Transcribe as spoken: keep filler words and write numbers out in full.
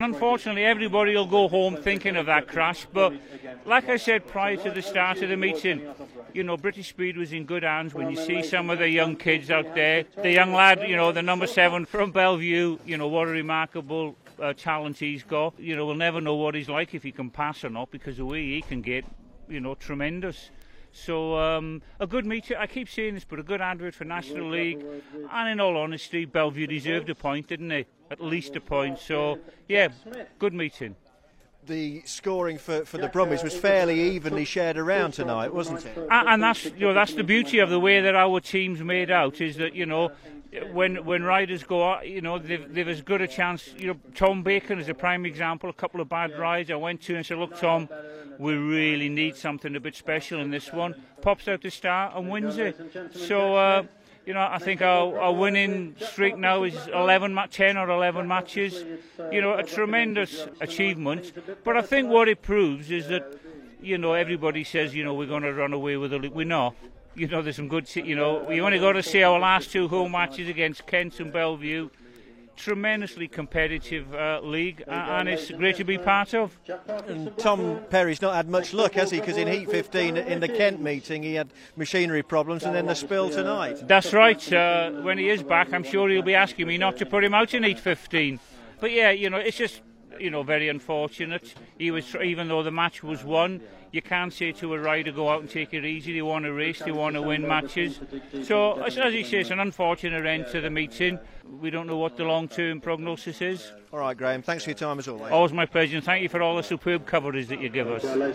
Unfortunately, everybody will go home thinking of that crash, but like I said prior to the start of the meeting, you know, British Speed was in good hands. When you see some of the young kids out there, the young lad, you know, the number seven from Bellevue, you know, what a remarkable uh, talent he's got. You know, we'll never know what he's like if he can pass or not, because the way he can get, you know, tremendous. So um, a good meeting, I keep saying this, but a good advert for National League, and in all honesty, Bellevue deserved a point, didn't they? At least a point. So yeah, good meeting. The scoring for, for the Brumbies was fairly evenly shared around tonight, wasn't it? And, and that's, you know, that's the beauty of the way that our team's made out, is that, you know, when when riders go out, you know, they've, they've as good a chance. You know, Tom Bacon is a prime example. A couple of bad rides, I went to and said, look, Tom, we really need something a bit special in this one. Pops out the star and wins it. So, uh, you know, I think our, our winning streak now is eleven, ten or eleven matches. You know, a tremendous achievement. But I think what it proves is that, you know, everybody says, you know, we're going to run away with the league. We're not. You know, there's some good, you know, we only got to see our last two home matches against Kent and Bellevue. Tremendously competitive uh, league, uh, and it's great to be part of. And Tom Perry's not had much luck, has he? Because in Heat fifteen in the Kent meeting he had machinery problems, and then the spill tonight. That's right. Uh, when he is back, I'm sure he'll be asking me not to put him out in Heat fifteen. But yeah, you know, it's just, you know, very unfortunate. He was, even though the match was won, you can't say to a rider, go out and take it easy. They want to race, they want to win matches. So, as, as you say, it's an unfortunate end to the meeting. We don't know what the long-term prognosis is. All right, Graham, thanks for your time as always. Always my pleasure, and thank you for all the superb coverage that you give us.